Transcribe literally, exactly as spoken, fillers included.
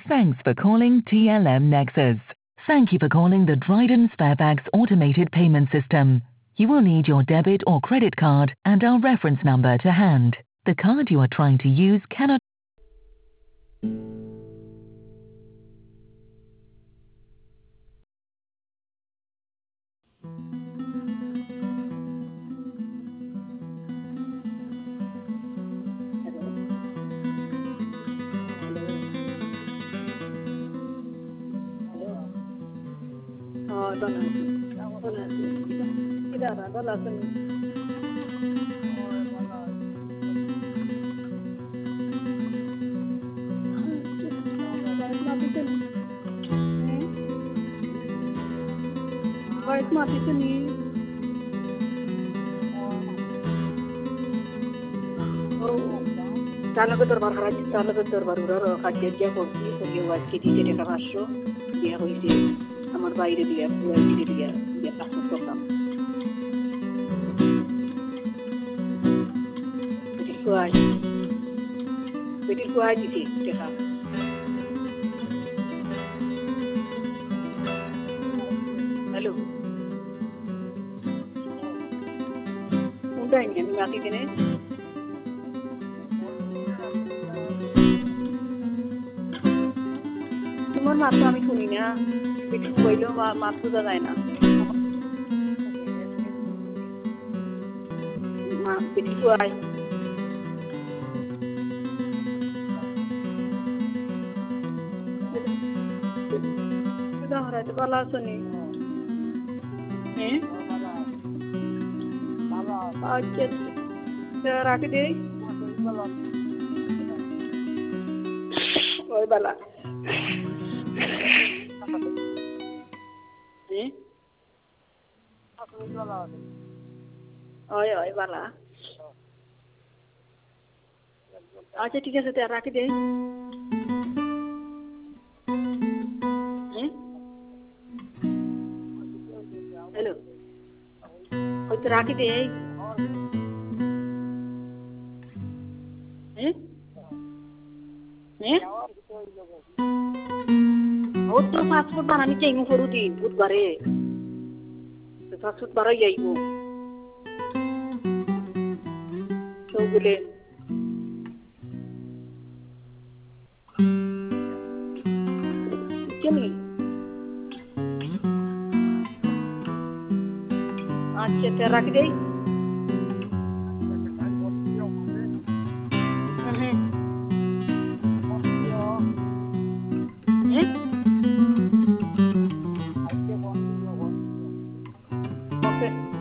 Thanks for calling T L M Nexus. Thank you for calling the Dryden Sparebags automated payment system. You will need your debit or credit card and our reference number to hand. The card you are trying to use cannot... Oh, donasi. Donasi. Tidak ada donasi. Voice mati sini. Oh, kalau ke terbar haji, kalau ke terbar urar kajian dia kopi, kopi was kiti jadi termasuk dia koisi. আমার বাইরে দিয়ে বাইরে দিয়ে দিয়ে passport করতাম বেটির কোয়াই বেটির কোয়াই দিছি দেখা হ্যালো কোনটাই আমি বাকি দিনে তোমার মাত্র আমি শুনি না একটু বইলেও মাত বোঝা যায় না মা বেটি কোয়াই হরাইতে ভালো আছো নি হ্যাঁ আচ্ছা রাখি দিই ওই বালা ওই ওই বালা আচ্ছা ঠিক আছে তে রাখি দেই হ্যালো ওই তো রাখি দেই হ্যাঁ হ্যাঁ ও তো পাসপোর্ট বানানি চাইমু করু দিন বুধবারে পাসপোর্ট বাড়াই যাইব কেউ বলে কেমনি আচ্ছা রাখি দেই হ্যাঁ হ্যাঁ ওকে